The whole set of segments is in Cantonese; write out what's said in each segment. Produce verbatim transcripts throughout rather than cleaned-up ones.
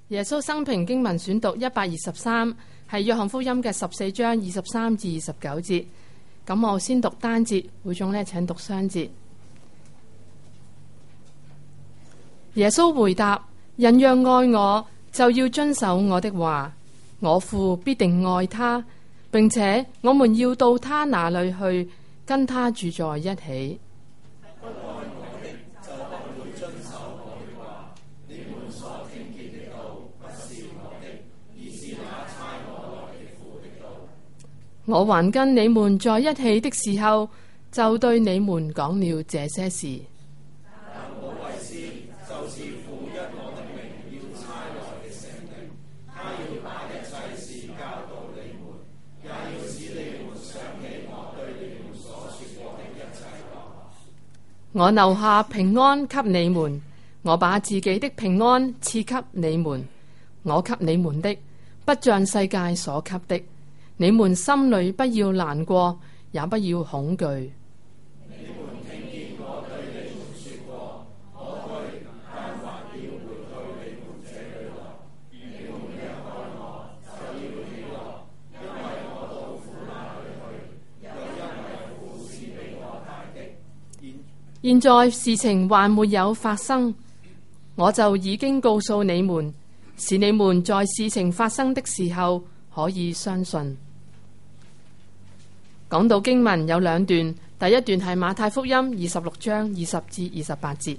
耶穌生平經文選讀一百二十三，係約翰福音嘅十四章二十三至二十九節。咁我先讀單節，會眾呢請讀雙節。耶穌回答：人若愛我，就要遵守我的話，我父必定愛他，並且我們要到他那裏去，跟他住在一起。我還跟你們在一起的時候，就對你們講了這些事。我留下平安給你們，我把自己的平安賜給你們。我給你們的，不像世界所給的。你們心裏不要難過，也不要恐懼。你們聽見我對你們說過，我去，但還要回到你們這裏來。你們若愛我，就要喜樂，因為我到父那裏去，又因為父是比我大的。現在事情還沒有發生，我就已經告訴你們，使你們在事情發生的時候可以相信。講到經文有兩段，第一段係馬太福音二十六章二十至二十八節。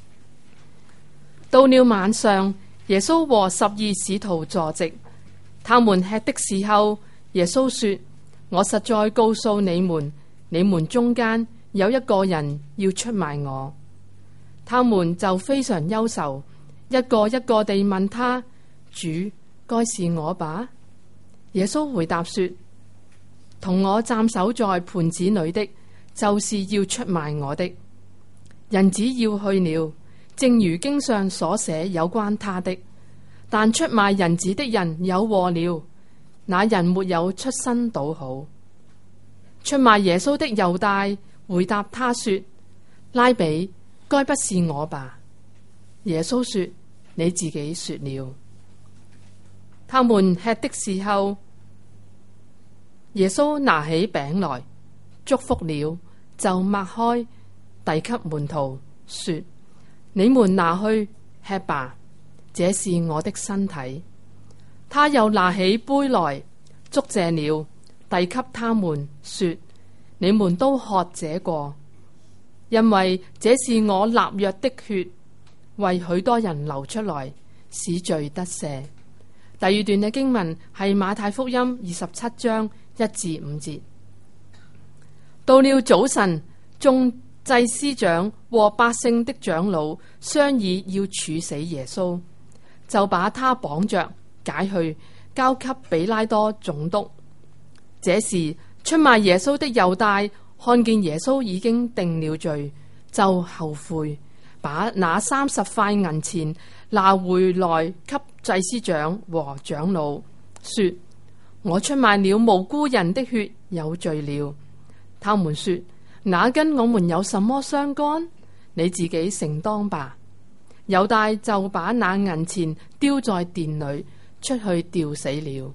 到了晚上，耶穌和十二使徒坐席，他們吃的時候，耶穌說：我實在告訴你們，你們中間有一個人要出賣我。他們就非常憂愁，一個一個地問他：主，該是我吧？耶穌回答說：同我蘸手在盤子裏的，就是要出賣我的。人子要去了，正如經上所寫有關他的。但出賣人子的人有禍了，那人沒有出身倒好。出賣耶穌的猶大回答他說：拉比，該不是我吧？耶穌說：你自己說了。他們吃的時候，耶穌拿起餅來，祝福了，就擘開，遞給門徒，說：你們拿去吃吧，這是我的身體。他又拿起杯來，祝謝了，遞給他們，說：你們都喝這個，因為這是我立約的血，為許多人流出來，使罪得赦。第二段嘅經文係馬太福音二十七章一至五節。到了早晨，眾祭司長和百姓的長老商議要處死耶穌，就把他綁着解去，交給比拉多總督。這時出賣耶穌的猶大看見耶穌已經定了罪，就後悔，把那三十塊銀錢拿回來給祭司長和長老，說：我出賣了無辜人的血，有罪了。他們說：那跟我們有什麼相干？你自己承當吧。猶大就把那銀錢丟在殿裏，出去吊死了。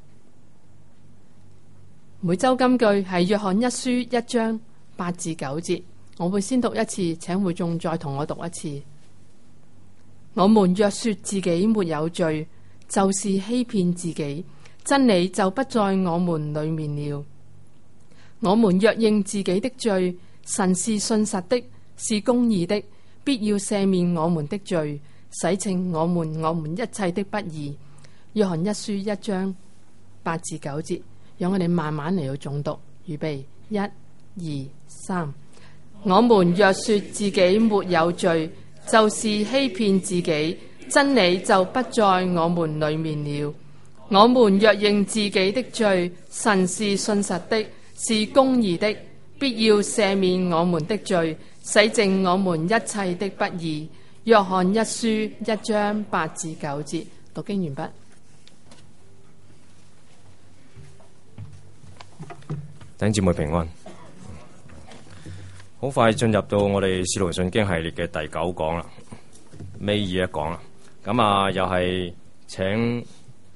每周金句係約翰一書一章八至九節，我會先讀一次，請會眾再同我讀一次。我們若說自己沒有罪，就是欺騙自己，真理就不在我們裏面了。我們若認自己的罪，神是信實的，是公義的，必要赦免我們的罪，洗淨我們我們一切的不義。約翰一書一章八至九節，讓我哋慢慢嚟到誦讀。預備，一、二、三。我們若說自己沒有罪，就是欺騙自己，真理就不在我們裏面了。我們若認自己的罪，神是信實的，是公義的，必要赦免我們的罪，洗淨我們一切的不義。約翰一書一章八至九節，讀經完畢。 弟兄姊妹平安。好快進入到我哋使徒信經系列嘅第九講啦，尾二一講啦。咁啊，又係請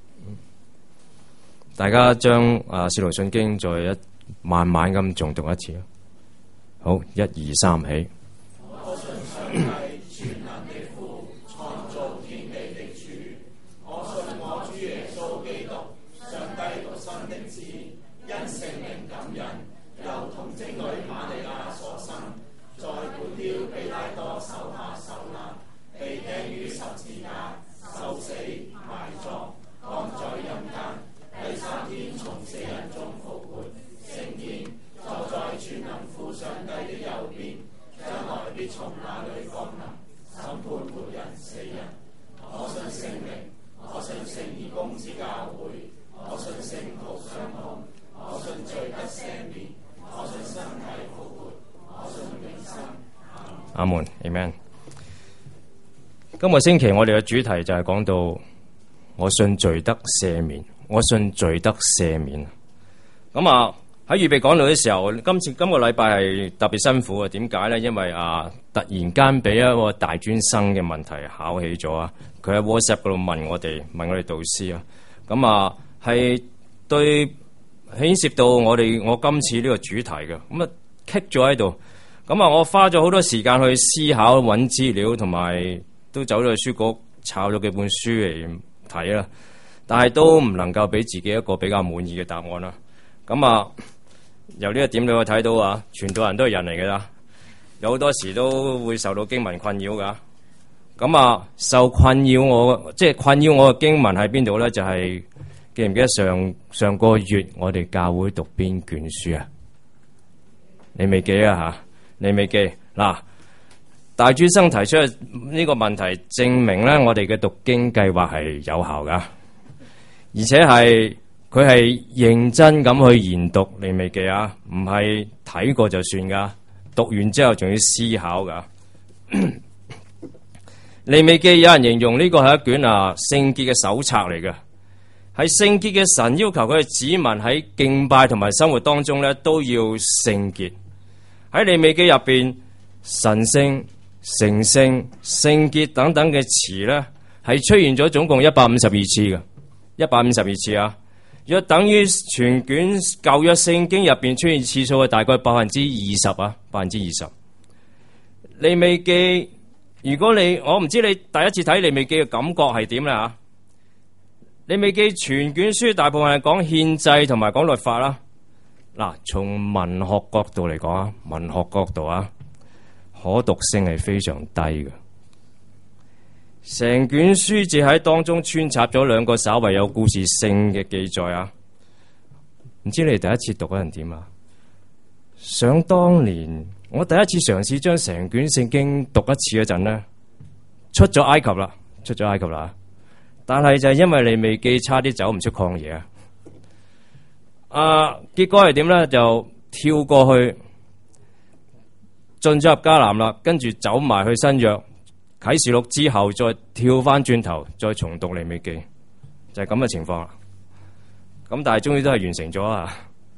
大家將啊《使徒信經》再一慢慢咁重讀一次啊！好，一二三起。 我信上帝全能的父，創造天地的主。我信我主耶穌基督，上帝獨生的子，因聖靈感孕，由童貞女瑪利亞所生，在本丟彼拉多手下受難，被釘於十字架，受死埋葬，降在陰間，第三天從死人中復活，升天，坐在全能父上帝的右邊，將來必從那裏降臨，審判活人死人。我信聖靈，我信聖義公之教會，我信聖徒相通，我信罪得赦免，我信身體復活，我信永生。 阿門 ，Amen。今個星期我哋嘅主題就係講到我信罪得赦免，我信罪得赦免。咁啊喺預備講道嘅時候，今次今個禮拜係特別辛苦啊！點解呢？因為啊，突然間俾一個大專生嘅問題考起咗啊！佢喺 WhatsApp 嗰度問我哋，問我哋導師啊。咁啊，係對牽涉到我哋我今次呢個主題嘅，咁啊棘咗喺度。咁啊，我花咗好多時間去思考、揾資料，同埋都走咗去書局抄咗幾本書嚟睇啦。但係都唔能夠俾自己一個比較滿意嘅答案啦。咁啊，由呢一點你可以睇到啊，傳道人都係人嚟㗎啦，有好多時都會受到經文困擾㗎。咁啊，受困擾我，即係困擾我嘅經文喺邊度咧？就係、是、記唔記得上上個月我哋教會讀邊卷書啊？你未記啊吓？你未記嗱？大專生提出呢個問題，證明咧我哋嘅讀經計劃係有效噶，而且係佢係認真咁去研讀。你未記啊？唔係睇過就算噶，讀完之後仲要思考噶。利未記有人形容呢個係一卷啊聖潔嘅手冊嚟嘅，係聖潔嘅神要求佢嘅子民喺敬拜同埋生活當中咧都要聖潔。喺利未記入邊，神聖、成聖、聖潔等等嘅詞咧係出現咗總共一百五十二次嘅，一百五十二次啊，約等於全卷舊約聖經入邊出現次數係大概百分之二十啊，百分之二十。利未記。如果你我唔知你第一次睇利未記嘅感覺係點啦吓？利未記全卷書大部分係講憲制同埋講律法啦。嗱，從文學角度嚟講啊，文學角度啊，可讀性係非常低嘅。成卷書只喺當中穿插咗兩個稍為有故事性嘅記載啊。唔知你哋第一次讀嗰陣點啊？想當年。我第一次嘗試將成卷聖經讀一次嗰陣呢，出咗埃及啦，出咗埃及啦。但係就係因為利未記差啲走唔出曠野啊，啊，結果係點呢？就跳過去進咗入迦南啦，跟住走埋去新約啟示錄之後，再跳翻轉頭，再重讀利未記，就係咁嘅情況啦。咁但係終於都係完成咗啊！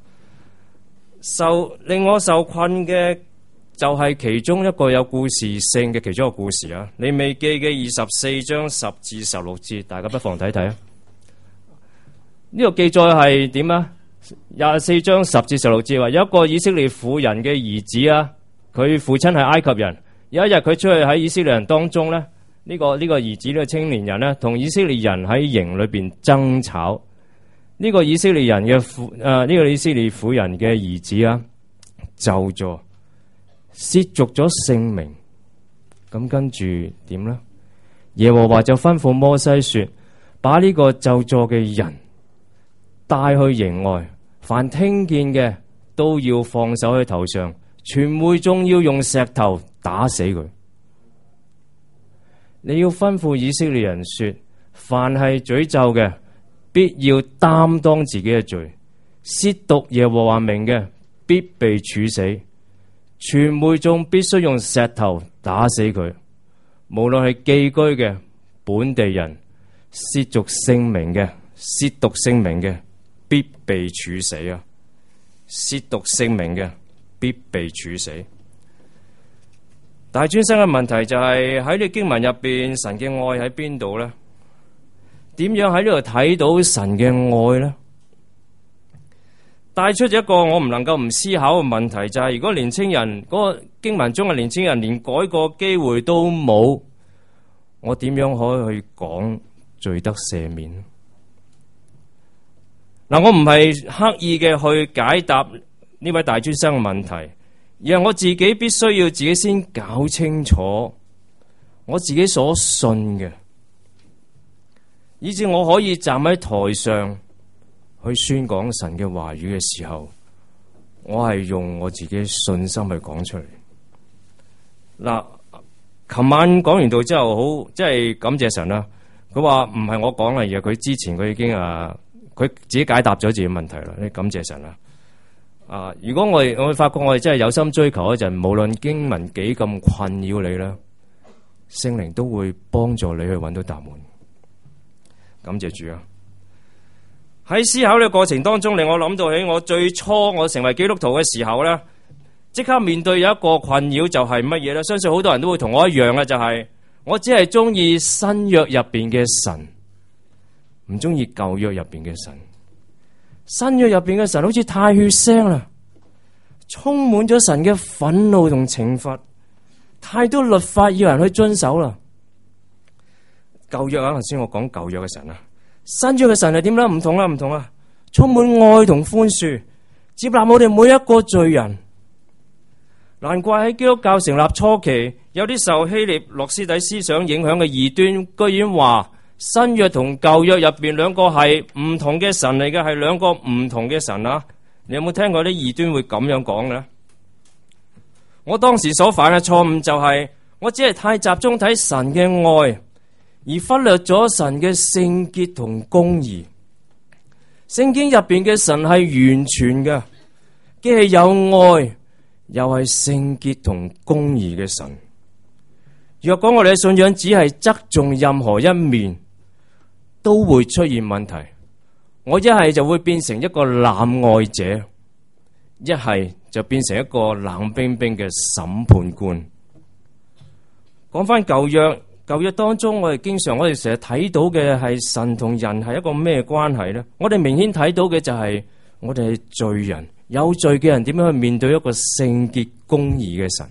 受令我受困嘅。就係其中一個有故事性嘅其中一個故事啊！利未記嘅二十四章十至十六節，大家不妨睇睇啊！呢個記載係點啊？廿四章十至十六節話，有一個以色列婦人嘅兒子啊，佢父親係埃及人。有一日佢出去喺以色列人當中咧，呢、呢個呢、呢個兒子呢、呢個青年人呢，同以色列人喺營裏邊爭吵。呢、呢個以色列人嘅婦誒呢個以色列婦人嘅兒子啊，咒詛。褻瀆咗聖名，咁跟住點呢？耶和華就吩咐摩西說：把呢個咒詛嘅人帶去營外，凡聽見嘅都要放手喺頭上，全會眾要用石頭打死佢。你要吩咐以色列人說：凡係詛咒嘅，必要擔當自己嘅罪；褻瀆耶和華名嘅，必被處死。全會眾必須用石頭打死佢，無論係寄居嘅本地人、褻瀆聖名嘅、褻瀆聖名嘅，必被處死啊！褻瀆聖名嘅，必被處死。大專生嘅問題就係喺呢經文入邊，神嘅愛喺邊度呢？ 點樣喺呢度睇到神嘅愛呢？帶出咗一個我唔能夠唔思考嘅問題，就係如果年青人嗰個經文中嘅年青人連改過機會都冇，我點樣可以去講罪得赦免？嗱，我唔係刻意嘅去解答呢位大專生嘅問題，而係我自己必須要自己先搞清楚我自己所信嘅，以至我可以站喺台上去宣講神嘅話語嘅時候，我係用我自己信心去講出嚟。嗱，琴晚講完道之後，好即係感謝神啦。佢話唔係我講嘅，而係佢之前佢已經啊，佢自己解答咗自己問題啦。你感謝神啦。啊，如果我哋我會發覺我哋真係有心追求嗰陣，無論經文幾咁困擾你啦，聖靈都會幫助你去揾到答案。感謝主啊！喺思考呢個過程當中，令我諗到起我最初我成為基督徒嘅時候咧，即刻面對有一個困擾，就係乜嘢咧？相信好多人都會同我一樣嘅，就係我只係中意新約入邊嘅神，唔中意舊約入邊嘅神。新約入邊嘅神好似太血腥啦，充滿咗神嘅憤怒同懲罰，太多律法要人去遵守啦。舊約啊，頭先我講舊約嘅神啊，新約嘅神係點咧？唔同啦，唔同啦，充滿愛同寬恕，接納我哋每一個罪人。難怪喺基督教成立初期，有啲受希臘諾斯底思想影響嘅異端，居然話新約同舊約入邊兩個係唔同嘅神嚟嘅，係兩個唔同嘅神啊！你有冇聽過啲異端會咁樣講嘅？我當時所犯嘅錯誤就係、是、我只係太集中睇神嘅愛，而忽略咗神嘅聖潔同公義。聖經入邊嘅神係完全嘅，既係有愛，又係聖潔同公義嘅神。若果我哋嘅信仰只係側重任何一面，都會出現問題。我一係就會變成一個濫愛者，一係就變成一個冷冰冰嘅審判官。講翻舊約，舊約當中我哋經常我哋成日睇到嘅係神同人係一個咩關係呢？我哋明顯睇到嘅就係我哋係罪人，有罪嘅人點樣去面對一個聖潔公義嘅神？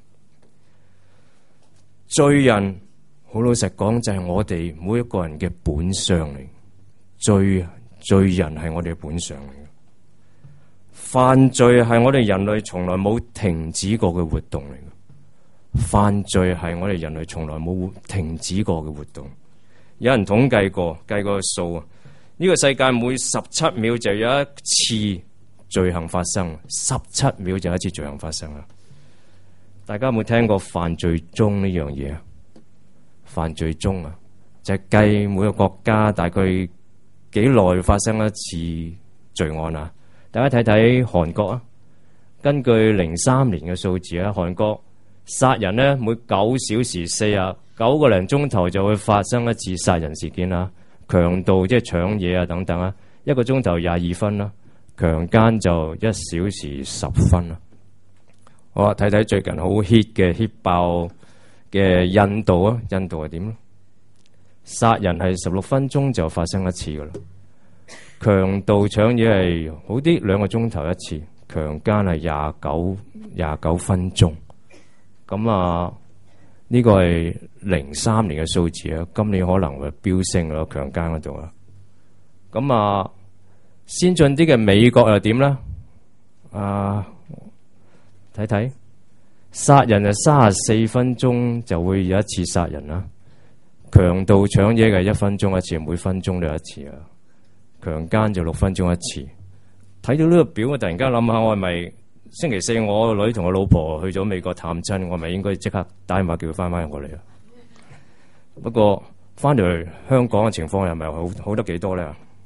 罪人好老實講就係我哋每一個人嘅本相嚟，罪罪人係我哋嘅本相嚟。犯罪係我哋人類從來冇停止過嘅活動嚟。犯罪係我哋人類從來冇停止過嘅活動。有人統計過，計過數啊，呢個世界每十七秒就有一次罪行發生，十七秒就有一次罪行發生啦。大家有冇聽過犯罪鐘呢樣嘢啊？犯罪鐘啊，就係計每個國家大概幾耐發生一次罪案啊？大家睇睇韓國啊，根據零三年嘅數字啊，韓國殺人呢，每九小時四啊九個零鐘頭就會發生一次殺人事件啦。強盜即係搶嘢啊等等啊，一個鐘頭廿二分啦。強姦就一小時十分啦。好啊，睇睇最近好 hit 嘅 hit 爆嘅印度啊，印度係點咧？殺人係十六分鐘就發生一次噶啦。強盜搶嘢係好啲，兩個鐘頭一次。強姦係廿九廿九分鐘。咁啊，呢個係零三年嘅數字啊，今年可能會飆升咯，強姦嗰度啊。咁啊，先進啲嘅美國又點咧？啊，睇睇殺人係三十四分鐘就會有一次殺人啦。強盜搶嘢嘅一分鐘一次，每分鐘都有一次啊。強姦就六分鐘一次。睇到呢個表，我突然間諗下，我係咪星期四我個女同我老婆去咗美國探親，我係咪應該即刻打電話叫佢翻翻過嚟啊？不過翻到嚟香港嘅情況又唔係好好得幾多咧？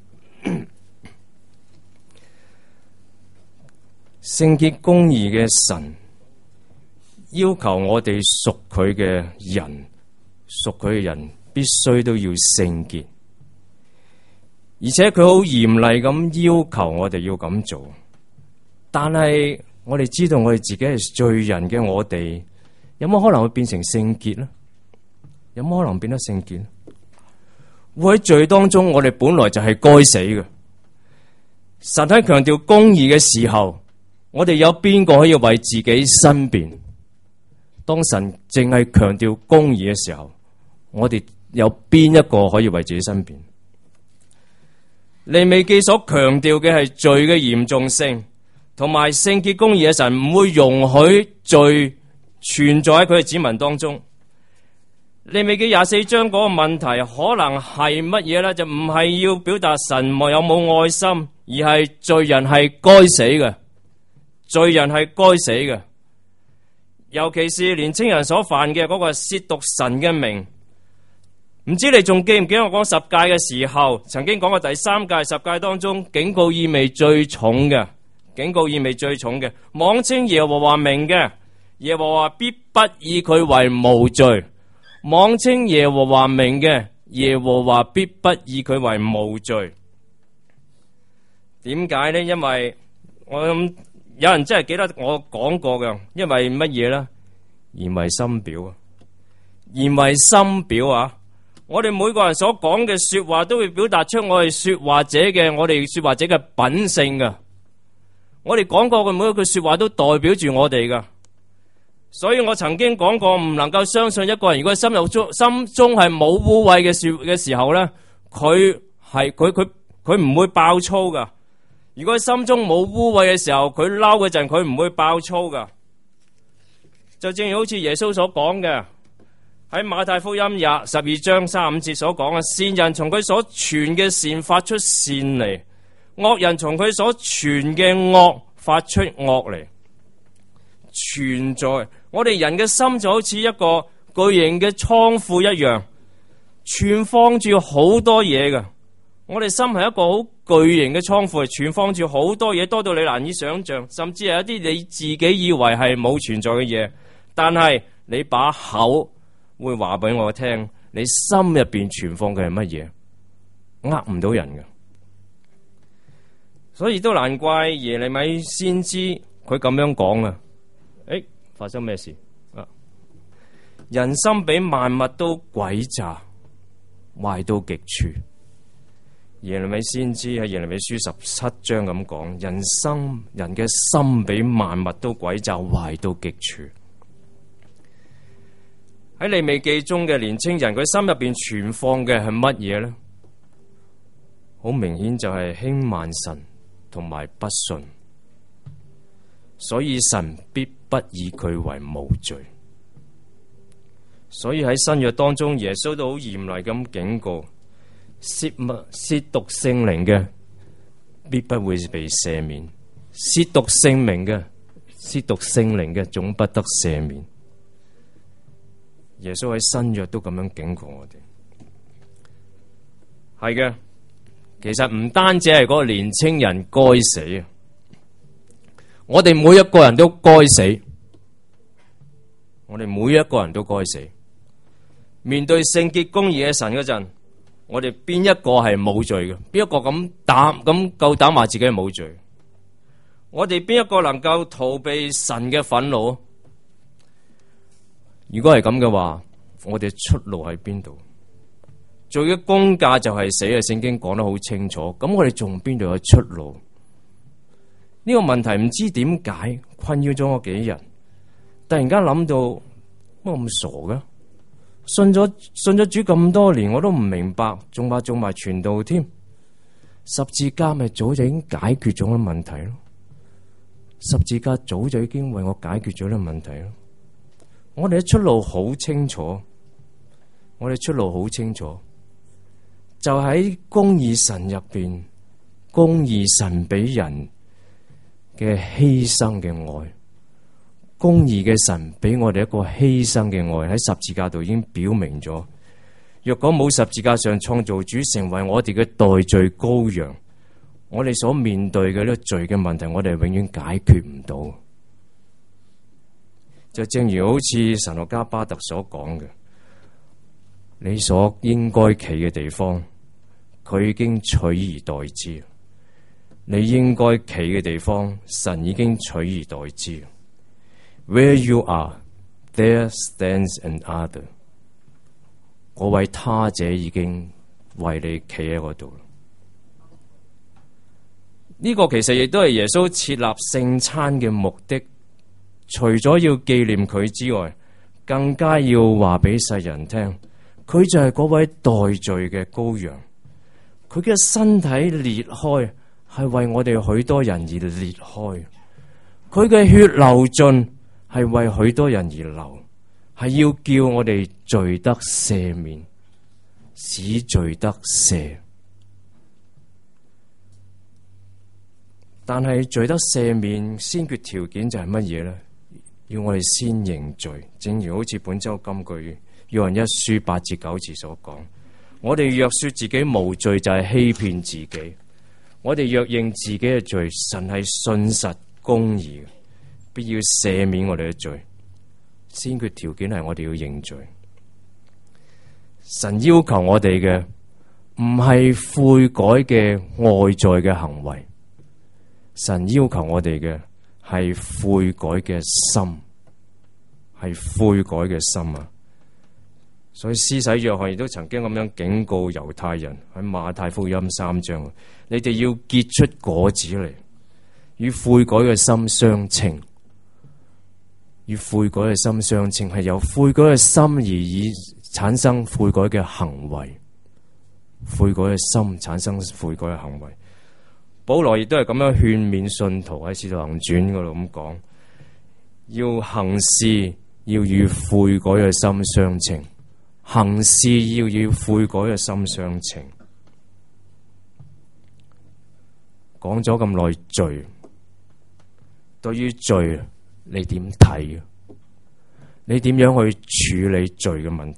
聖潔公義嘅神要求我哋屬佢嘅人，屬佢嘅人必須都要聖潔。而且佢好嚴厲咁要求我哋要咁做，但係我哋知道我哋自己係罪人嘅，我哋有冇可能會變成聖潔呢？有冇可能變得聖潔？ 活喺罪當中，我哋本來就係該死嘅。神喺強調公義嘅時候，我哋有邊個可以為自己申辯？當神淨係強調公義嘅時候，我哋有邊一個可以為自己申辯？利未記所強調嘅係罪嘅嚴重性，同埋聖潔公義嘅神唔會容許罪存在喺佢嘅子民當中。利未記廿四章嗰個問題可能係乜嘢呢？就唔係要表達神有冇愛心，而係罪人係該死嘅，罪人係該死嘅。尤其是年青人所犯嘅嗰個褻瀆神嘅名。唔知你仲記唔記得我講十戒嘅時候，曾經講過第三戒十戒當中警告意味最重嘅，警告意味最重嘅，妄稱耶和華名嘅，耶和華必不以佢為無罪。妄稱耶和華名嘅，耶和華必不以佢為無罪。點解呢？因為我諗有人真係記得我講過嘅，因為乜嘢呢？言為心表啊，言為心表啊！我哋每個人所講嘅說話都會表達出我哋說話者嘅，我哋說話者嘅品性噶。我哋講過嘅每一句說話都代表住我哋噶。所以我曾經講過，唔能夠相信一個人如果心入中心中係冇污穢嘅說嘅時候呢，佢係佢佢佢唔會爆粗噶。如果心中冇污穢嘅時候，佢嬲嗰陣佢唔會爆粗噶。就正如好似耶穌所講嘅，喺馬太福音廿十二章三十五節所講嘅，善人從佢所傳嘅善發出善嚟，惡人從佢所傳嘅惡發出惡嚟。存在我哋人嘅心就好似一個巨型嘅倉庫一樣，存放住好多嘢㗎。我哋心係一個好巨型嘅倉庫，存放住好多嘢，多到你難以想象，甚至係一啲你自己以為係冇存在嘅嘢，但係你把口會話俾我聽，你心入邊存放嘅係乜嘢？呃唔到人嘅。所以都難怪耶利米先知佢咁樣講啊！誒，發生咩事啊？人心比萬物都詭詐，壞到極處。耶利米先知喺耶利米書十七章咁講，人心人嘅心比萬物都詭詐，壞到極處。喺利未記中嘅年青人，佢心入邊存放嘅係乜嘢呢？好明顯就係輕慢神同埋不信，所以神必不以佢為無罪。所以喺新約當中，耶穌都好嚴厲咁警告，褻瀆褻瀆聖靈嘅必不會被赦免，褻瀆聖名嘅褻瀆聖靈嘅總不得赦免。耶穌喺新約都咁樣警告我哋，係嘅。其實唔單止係嗰個年青人該死啊，我哋每一個人都該死，我哋每一個人都該死。面對聖潔公義嘅神嗰陣，我哋邊一個係冇罪嘅？邊一個咁膽咁夠膽話自己係冇罪？我哋邊一個能夠逃避神嘅憤怒？如果係咁嘅話，我哋出路喺邊度？罪嘅工價就係死啊！聖經講得好清楚，咁我哋仲邊度有出路？呢個問題唔知點解困擾咗我幾日，突然間諗到，乜咁傻嘅？信咗信咗主咁多年，我都唔明白，仲話做埋傳道添？十字架咪早就已經解決咗個問題咯？十字架早就已經為我解決咗呢個問題咯？我哋嘅出路好清楚，我哋出路好清楚，就喺公義神入邊，公義神俾人嘅犧牲嘅愛，公義嘅神俾我哋一個犧牲嘅愛，喺十字架度已經表明咗。若果冇十字架上創造主成為我哋嘅代罪羔羊，我哋所面對嘅呢個罪嘅問題，我哋永遠解決唔到。就正如好似神學家巴特所講嘅，你所應該企嘅地方，佢已經取而代之；你應該企嘅地方，神已經取而代之。Where you are, there stands another。嗰位他者已經為你企喺嗰度。呢個其實亦都係耶穌設立聖餐嘅目的，除咗要紀念佢之外，更加要話俾世人聽，佢就係嗰位代罪嘅羔羊，佢嘅身體裂開係為我哋許多人而裂開，佢嘅血流盡係為許多人而流，係要叫我哋罪得赦免，使罪得赦。但係罪得赦免先決條件就係乜嘢呢？要我哋先認罪，正如好似本周金句約翰一書八至九節所講，我哋若說自己無罪，就係欺騙自己。我哋若認自己嘅罪，神係信實公義嘅，必要赦免我哋嘅罪。先決條件係我哋要認罪。神要求我哋嘅唔係悔改嘅外在嘅行為，神要求我哋嘅係悔改嘅心，係悔改嘅心啊！所以施洗約翰亦都曾經咁樣警告猶太人喺馬太福音三章，你哋要結出果子嚟，與悔改嘅心相稱。與悔改嘅心相稱，係由悔改嘅心而以產生悔改嘅行為，悔改嘅心產生悔改嘅行為。保羅亦都係咁樣勸勉信徒喺《使徒行傳》嗰度咁講，要行事要與悔改嘅心相稱，行事要與悔改嘅心相稱。講咗咁耐罪，對於罪你點睇？你點樣去處理罪嘅問題？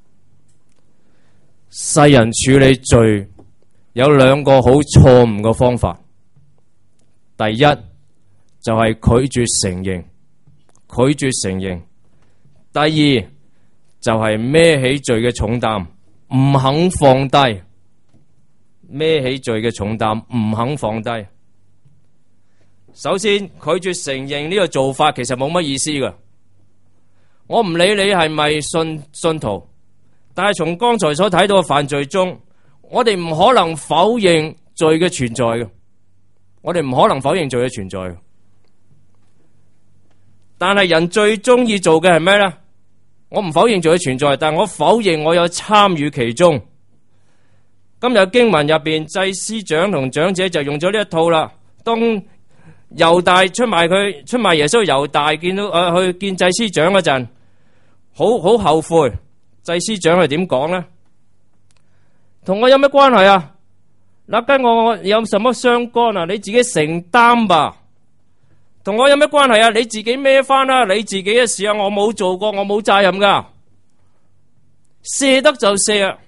世人處理罪有兩個好錯誤嘅方法。第一就係拒絕承認，拒絕承認。第二就係孭起罪嘅重擔，唔肯放低。孭起罪嘅重擔，唔肯放低。首先，拒絕承認呢個做法其實冇乜意思㗎。我唔理你係咪信信徒，但係從剛才所睇到嘅犯罪中，我哋唔可能否認罪嘅存在嘅。我哋唔可能否認罪嘅存在嘅。但係人最中意做嘅係咩呢？我唔否認罪嘅存在，但我否認我有參與其中。今日經文入邊，祭司長同長者就用咗呢一套啦。當猶大出賣佢出賣耶穌，猶大見到誒、呃、去見祭司長嗰陣，好好後悔。祭司長係點講呢？同我有咩關係啊？嗱，跟我有什麼相干啊？你自己承擔吧。同我有咩關係啊？你自己孭翻啦，你自己嘅事啊，我冇做過，我冇責任噶。卸得就卸啊！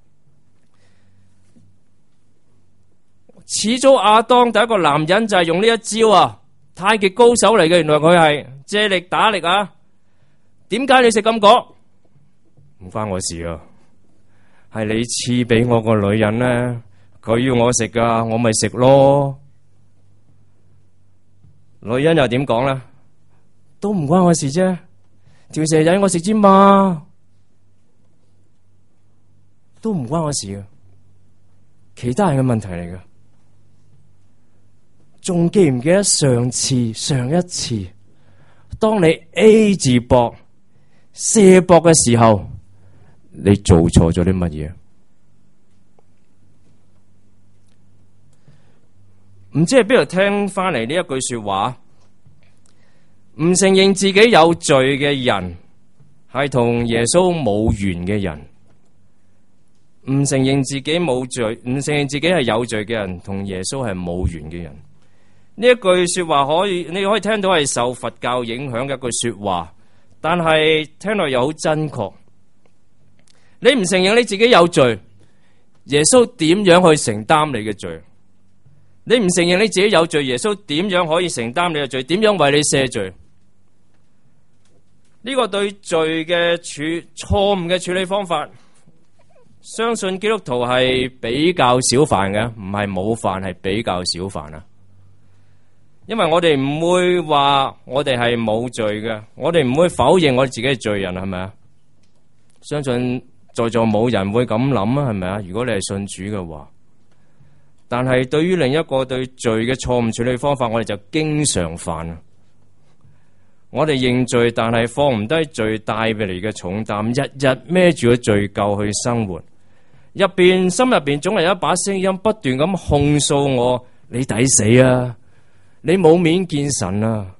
始祖亞當第一個男人就係用呢一招啊，太極高手嚟嘅，原來佢係借力打力啊！點解你食咁講？唔關我事啊，係你賜俾我個女人呢，佢要我食噶，我咪食咯。女人又點講呢？都唔關我事啫，條蛇仔我食之嘛，都唔關我事啊，其他人嘅問題嚟噶。仲記唔記得上次上一次，當你 A 字膊卸膊嘅時候，你做錯咗啲乜嘢？唔知係邊度聽翻嚟呢一句說話？唔承認自己有罪嘅人，係同耶穌冇緣嘅人；唔承認自己冇罪，唔承認自己係有罪嘅人，同耶穌係冇緣嘅人。呢一句說話可以，你可以聽到係受佛教影響嘅一句說話，但係聽落又好真確。你唔承認你自己有罪，耶穌點樣去承擔你嘅罪？你唔承認你自己有罪，耶穌點樣可以承擔你嘅罪？點樣為你赦罪？呢個對罪嘅處錯誤嘅處理方法，相信基督徒係比較少犯嘅，唔係冇犯，係比較少犯啊。因為我哋唔會話我哋係冇罪嘅，我哋唔會否認我哋自己係罪人，係咪啊？相信在座冇人會咁諗啊，係咪啊？如果你係信主嘅話，但係對於另一個對罪嘅錯誤處理方法，我哋就經常犯啊。我哋認罪，但係放唔低罪帶俾嚟嘅重擔，日日孭住個罪疚去生活，入邊心入邊總係有一把聲音不斷咁控訴我：你抵死啊！你冇面見神啊！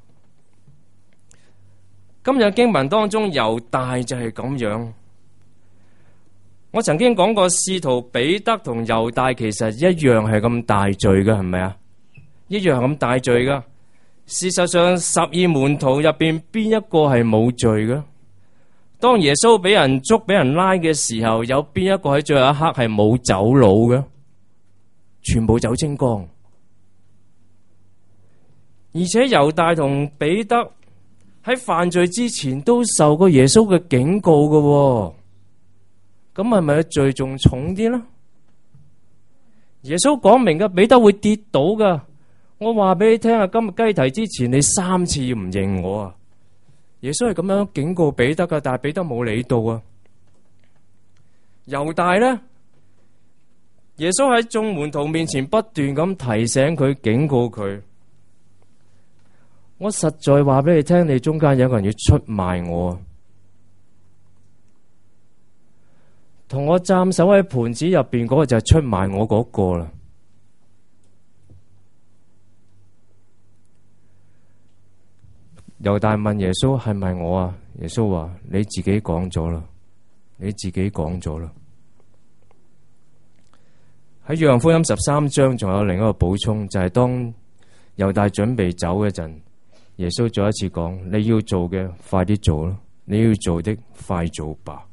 今日經文當中猶大就係咁樣。我曾經講過，使徒彼得同猶大其實一樣係咁大罪噶，係咪啊？一樣咁大罪噶。事實上，十二門徒入邊邊一個係冇罪噶？當耶穌俾人捉、俾人拉嘅時候，有邊一個喺最後一刻係冇走佬嘅？全部走清光。而且猶大同彼得喺犯罪之前都受過耶穌嘅警告嘅，咁係咪罪仲重啲呢？耶穌講明嘅，彼得會跌倒噶。我話俾你聽啊，今日雞啼之前你三次唔認我啊！耶穌係咁樣警告彼得噶，但係彼得冇理到啊。猶大呢，耶穌喺眾門徒面前不斷咁提醒佢、警告佢。我實在話俾你聽，你中間有個人要出賣我啊！同我蘸手喺盤子入邊嗰個就係出賣我嗰個啦。猶大問耶穌係咪我啊？耶穌話你自己講咗啦，你自己講咗啦。喺約翰福音十三章仲有另一個補充，就係當猶大準備走嗰陣，耶穌再一次講：你要做嘅快啲做啦，你要做的快做吧。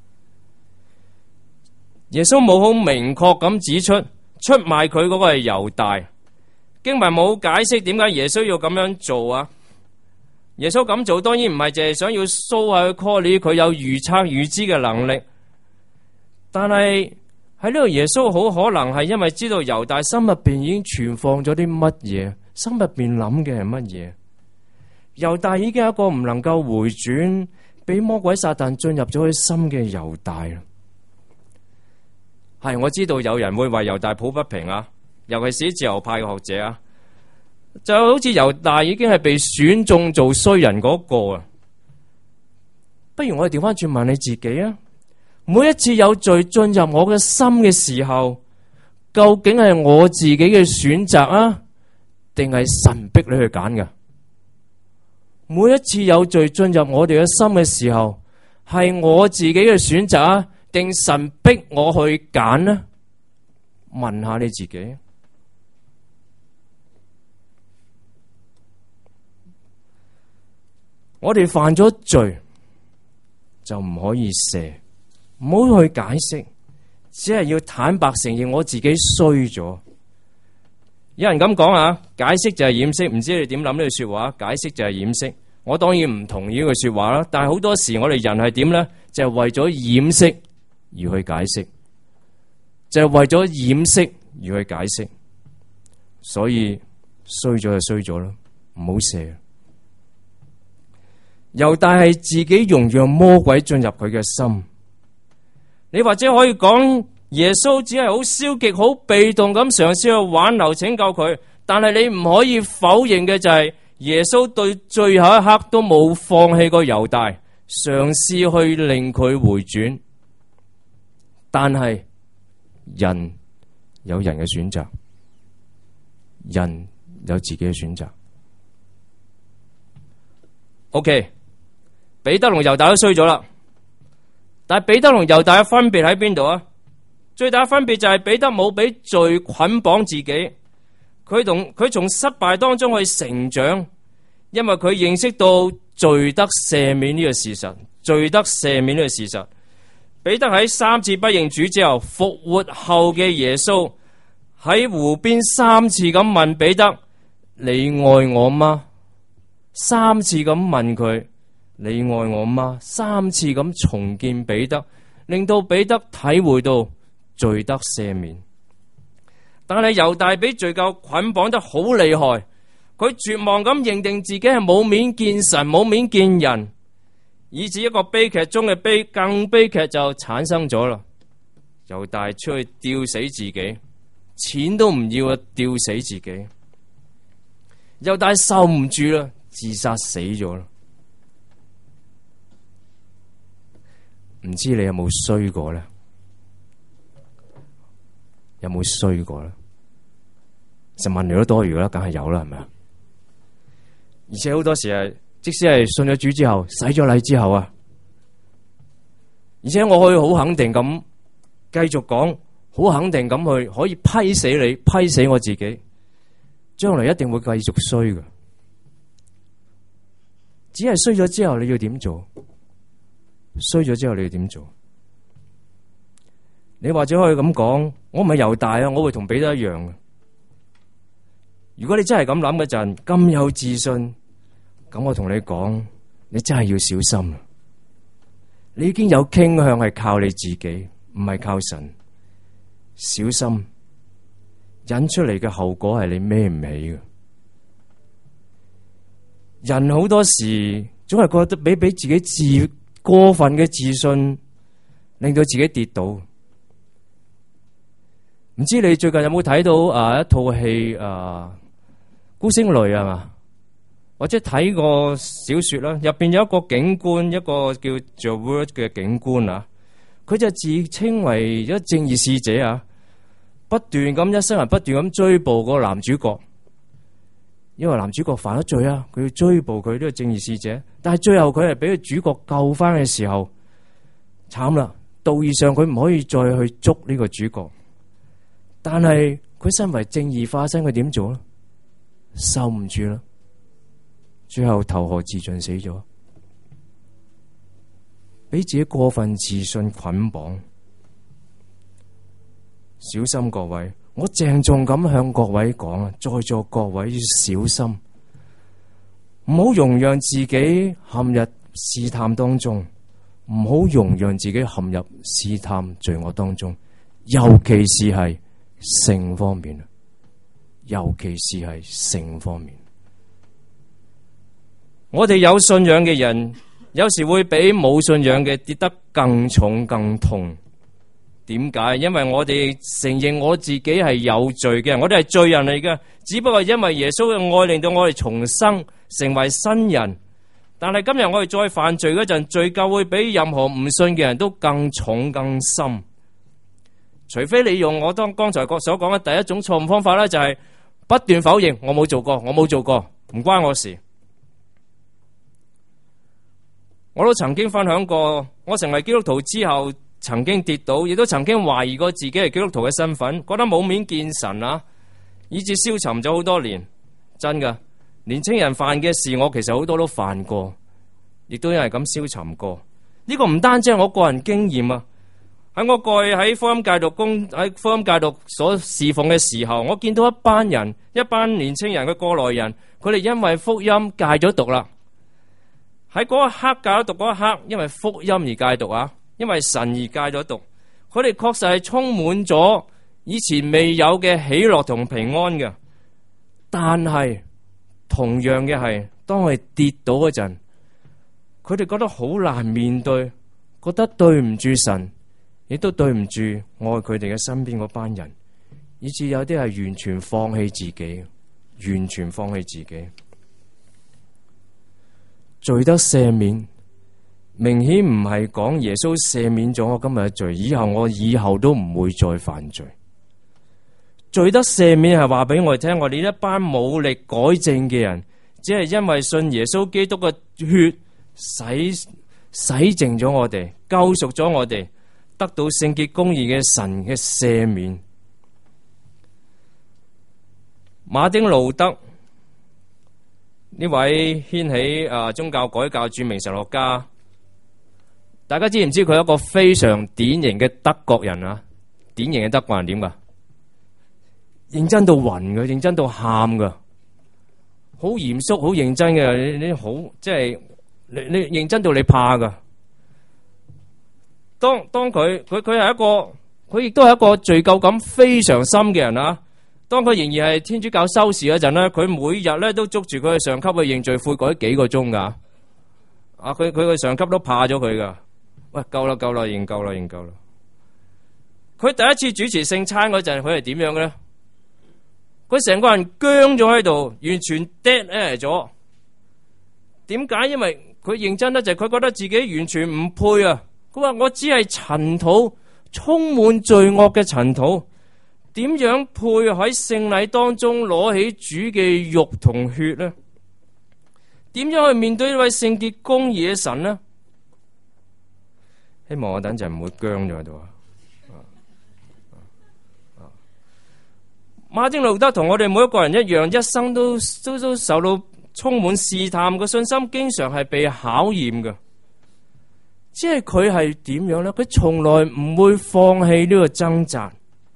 耶穌冇好明確咁指出出賣佢嗰個係猶大，經文冇解釋點解耶穌要咁樣做啊？耶穌咁做當然唔係淨係想要 show 下佢 call 佢有預測預知嘅能力，但係喺呢度耶穌好可能係因為知道猶大心入邊已經存放咗啲乜嘢，心入邊諗嘅係乜嘢。猶大已經係一個唔能夠回轉，俾魔鬼撒旦進入咗佢心嘅猶大啦。係，我知道有人會為猶大抱不平啊，尤其是自由派嘅學者啊，就好似猶大已經係被選中做衰人嗰個啊。不如我哋調翻轉問你自己啊，每一次有罪進入我嘅心嘅時候，究竟係我自己嘅選擇啊，定係神逼你去揀㗎？每一次有罪進入我哋嘅心嘅時候，係我自己嘅選擇啊，定神逼我去揀呢？問下你自己。我哋犯咗罪就唔可以赦，唔好去解釋，只係要坦白承認我自己衰咗。有人咁講啊，解釋就係掩飾，唔知你點諗呢句說話？解釋就係掩飾，我當然唔同意呢句說話啦。但係好多時我哋人係點呢？就係為咗掩飾而去解釋，就係為咗掩飾而去解釋，所以衰咗就衰咗啦，唔好赦。猶大係自己容讓魔鬼進入佢嘅心，你或者可以講耶穌只係好消極、好被動咁嘗試去挽留拯救佢，但係你唔可以否認嘅就係耶穌對最後一刻都冇放棄過猶大，嘗試去令佢回轉。但係人有人嘅選擇，人有自己嘅選擇。OK。彼得同猶大都衰咗啦，但係彼得同猶大嘅分別喺邊度啊？最大嘅分別就係彼得冇俾罪捆綁自己，佢同佢從失敗當中去成長，因為佢認識到罪得赦免呢個事實，罪得赦免呢個事實。彼得喺三次不認主之後，復活後嘅耶穌喺湖邊三次咁問彼得：你愛我嗎？三次咁問佢。你愛我嗎？三次咁重建彼得，令到彼得體會到罪得赦免。但係猶大俾罪疚捆綁得好厲害，佢絕望咁認定自己係冇面見神，冇面見人， 以至一個悲劇中嘅悲，更悲劇就產生咗啦。猶大出去吊死自己，錢都唔要啊，吊死自己。猶大受唔住啦，自殺死咗啦。唔知你有冇衰過咧？有冇衰過咧？就問你都多餘啦，梗係有啦，係咪啊？而且好多時係，即使係信咗主之後，洗咗禮之後啊，而且我可以好肯定咁繼續講，好肯定咁去可以批死你，批死我自己，將來一定會繼續衰嘅。只係衰咗之後，你要點做？衰咗之後你要點做？你或者可以咁講，我唔係猶大啊，我會同彼得一樣嘅。如果你真係咁諗嗰陣，咁有自信，咁我同你講，你真係要小心。你已經有傾向係靠你自己，唔係靠神。小心，引出嚟嘅後果係你孭唔起嘅。人好多時總係覺得俾俾自己自過分嘅自信，令到自己跌倒。唔知你最近有冇睇到啊一套戲啊孤星淚啊嘛？或者睇過小說啦，入邊有一個警官，一個叫做 Word 嘅警官啊，佢就自稱為一正義使者啊，不斷咁一生人不斷咁追捕個男主角，因為男主角犯咗罪啊，佢要追捕佢呢個正義使者，但係最後佢係俾個主角救翻嘅時候，慘啦，道義上佢唔可以再去捉呢個主角，但係佢身為正義化身，佢點做咧？受唔住啦，最後投河自盡死咗，俾自己過分自信捆綁。小心各位，我鄭重咁向各位講啊，在座各位要小心，唔好容讓自己陷入試探當中，唔好容讓自己陷入試探罪惡當中，尤其是係性方面，尤其是係性方面。我哋有信仰嘅人，有時會比冇信仰嘅跌得更重更痛。點解？因為我哋承認我自己係有罪嘅，我哋係罪人嚟嘅。只不過因為耶穌嘅愛令到我哋重生，成為新人。但係今日我哋再犯罪嗰陣，罪疚會比任何唔信嘅人都更重更深。除非你用我當剛才所講嘅第一種錯誤方法咧，就係不斷否認我冇做過，我冇做過，唔關我事。我都曾經分享過，我成為基督徒之後，曾經跌倒，亦都曾經懷疑過自己係基督徒嘅身份，覺得冇面見神啊，以致消沉咗好多年。真噶，年青人犯嘅事，我其實好多都犯過，亦都因為咁消沉過。呢個唔單止係我個人經驗啊，喺我過去喺福音戒毒工喺福音戒毒所侍奉嘅時候，我見到一班人，一班年青人嘅過來人，佢哋因為福音戒咗毒啦。喺嗰一刻戒咗毒嗰一刻，因為福音而戒毒啊，因為神而戒咗毒，佢哋確實係充滿咗以前未有嘅喜樂同平安嘅。但係同樣嘅係，當佢哋跌倒嗰陣，佢哋覺得好難面對，覺得對唔住神，亦都對唔住愛佢哋嘅身邊嗰班人，以至有啲係完全放棄自己，完全放棄自己。罪得赦免，明顯唔係講耶穌赦免咗我今日嘅罪，以後我以後都唔會再犯罪。罪得赦免係話俾我哋聽，我哋一班冇力改正嘅人，只係因為信耶穌基督嘅血洗洗淨咗我哋，救贖咗我哋，得到聖潔公義嘅神嘅赦免。馬丁路德呢位掀起啊宗教改革著名神學家，大家知唔知佢係一個非常典型嘅德國人啊？典型嘅德國人點噶？認真到暈嘅，認真到喊噶，好嚴肅，好認真嘅。你你好，即係你你認真到你怕噶。當當佢佢佢係一個，佢亦都係一個罪疚感非常深嘅人啊。當佢仍然係天主教修士嗰陣咧，佢每日咧都捉住佢嘅上級去認罪悔改幾個鐘噶。 啊，佢佢個上級都怕咗佢噶。喂，夠啦夠啦，已經夠啦已經夠啦。佢第一次主持聖餐嗰陣，佢係點樣嘅咧？佢成個人僵咗喺度，完全 dead air 咗。點解？因為佢認真得就係佢覺得自己完全唔配啊！佢話我只係塵土，充滿罪惡嘅塵土，點樣配喺聖禮當中攞起主嘅肉同血呢？點樣去面對呢位聖潔公義嘅神呢？希望我等陣唔會僵咗喺度啊！馬丁路德同我哋每一個人一樣，一生都都都受到充滿試探，個信心經常係被考驗嘅。只係佢係點樣呢？佢從來唔會放棄呢個掙扎，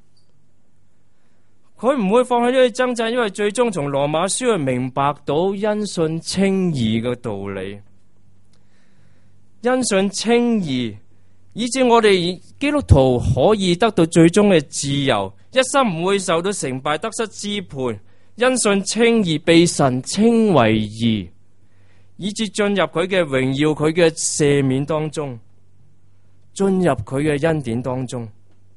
佢唔會放棄呢個掙扎，因為最終從羅馬書去明白到因信稱義嘅道理，因信稱義，以致我哋基督徒可以得到最終嘅自由，一生唔會受到成敗得失支配，因信稱義，被神稱為義，以致進入佢嘅榮耀、佢嘅赦免當中，進入佢嘅恩典當中。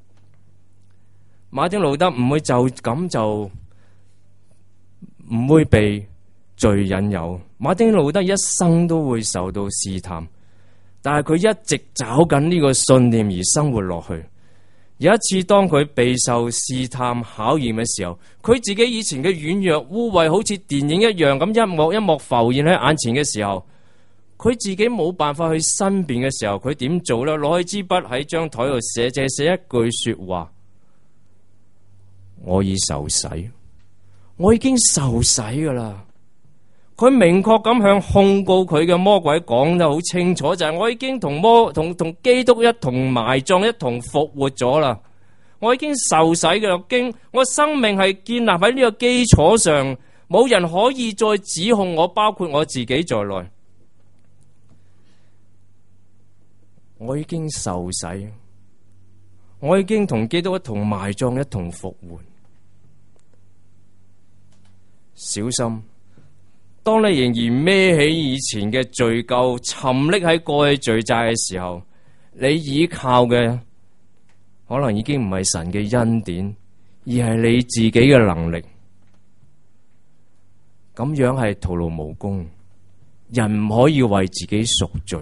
馬丁路德唔會就咁就唔會被罪引誘，馬丁路德一生都會受到試探，但係佢一直找緊呢個信念而生活落去。有一次當佢備受試探考驗嘅時候，佢自己以前嘅軟弱污穢好似電影一樣咁一幕一幕浮現喺眼前嘅時候，佢自己冇辦法去申辯嘅時候，佢點做呢？攞起支筆喺張台度寫，借寫一句說話：我已受洗，我已經受洗噶啦。佢明確咁向控告佢嘅魔鬼講得好清楚，就係、是、我已經同魔同同基督一同埋葬，一同復活咗啦。我已經受洗嘅經，我生命係建立喺呢個基礎上，冇人可以再指控我，包括我自己在內。我已經受洗，我已經同基督一同埋葬，一同復活。小心，當你仍然孭起以前嘅罪疚，沉溺喺過去罪債嘅時候，你依靠嘅可能已經唔係神嘅恩典，而係你自己嘅能力。咁樣係徒勞無功。人唔可以為自己贖罪。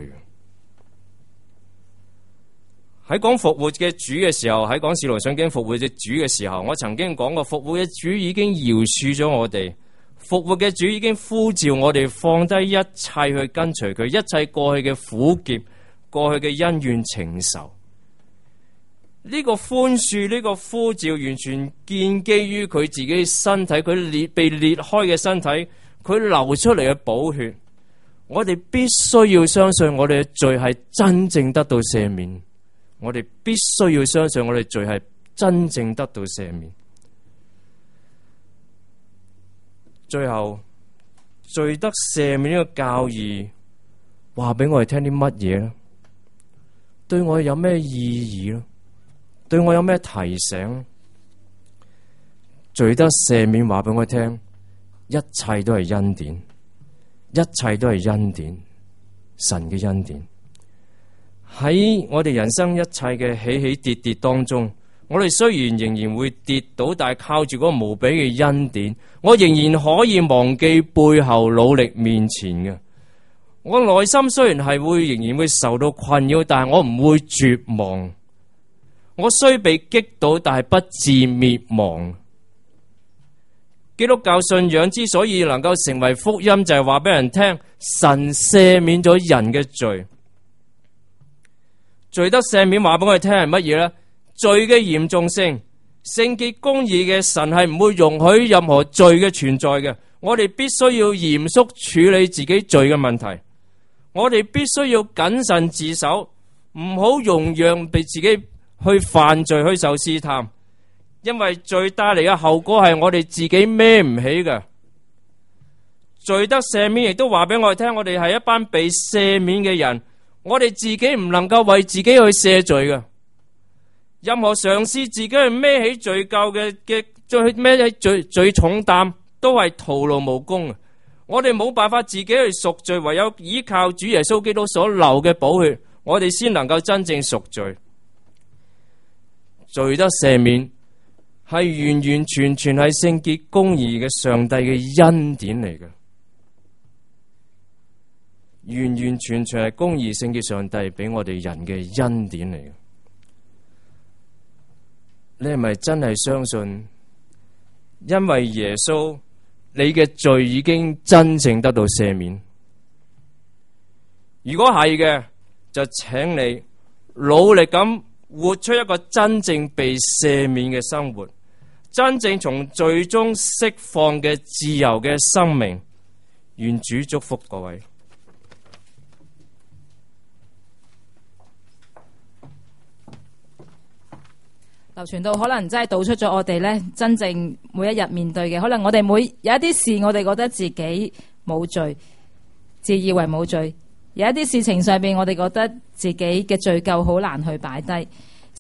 喺講復活嘅主嘅時候，喺講使徒信經復活嘅主嘅時候，我曾經講過，復活嘅主已經饒恕咗我哋。復活嘅主已經呼召我哋放低一切去跟隨佢，一切過去嘅苦澀、過去嘅恩怨情仇。呢個寬恕、呢個呼召，完全建基於佢自己身體，佢裂被裂開嘅身體，佢流出嚟嘅寶血。我哋必須要相信我哋嘅罪係真正得到赦免。我哋必須要相信我哋罪係真正得到赦免。最後，罪得赦免呢個教義話俾我哋聽啲乜嘢呢？對我有咩意義呢？對我有咩提醒？罪得赦免話俾我哋聽，一切都係恩典，一切都係恩典，神嘅恩典。喺我哋人生一切嘅起起跌跌當中，我哋雖然仍然會跌倒，但係靠住嗰個無比嘅恩典，我仍然可以忘記背後，努力面前嘅。我內心雖然係會仍然會受到困擾，但係我唔會絕望。我雖被擊倒，但係不致滅亡。基督教信仰之所以能夠成為福音，就係話俾人聽，神赦免咗人嘅罪。罪得赦免話俾我哋聽係乜嘢呢？罪嘅嚴重性，聖潔公義嘅神係唔會容許任何罪嘅存在嘅。我哋必須要嚴肅處理自己罪嘅問題。我哋必須要謹慎自守，唔好容讓被自己去犯罪，去受試探。因為罪帶嚟嘅後果係我哋自己孭唔起嘅。罪得赦免亦都話俾我哋聽，我哋係一班被赦免嘅人。我哋自己唔能夠為自己去赦罪嘅，任何嘗試自己去孭起罪疚嘅嘅，再孭起罪罪重擔，都係徒勞無功。 我哋冇辦法自己去贖罪，唯有依靠主耶穌基督所流嘅寶血，我哋先能夠真正贖罪。罪得赦免係完完全全係聖潔公義嘅上帝嘅恩典嚟嘅，完完全全係公義聖潔上帝俾我哋人嘅恩典嚟嘅。你係咪真係相信？因為耶穌，你嘅罪已經真正得到赦免。如果係嘅，就請你努力咁活出一個真正被赦免嘅生活，真正從罪中釋放嘅自由嘅生命。願主祝福各位。 劉傳道可能真係道出咗我哋咧，真正每一日面對嘅，可能我哋每有一啲事，我哋覺得自己冇罪，自以為冇罪；有一啲事情上邊，我哋覺得自己嘅罪疚好難去擺低。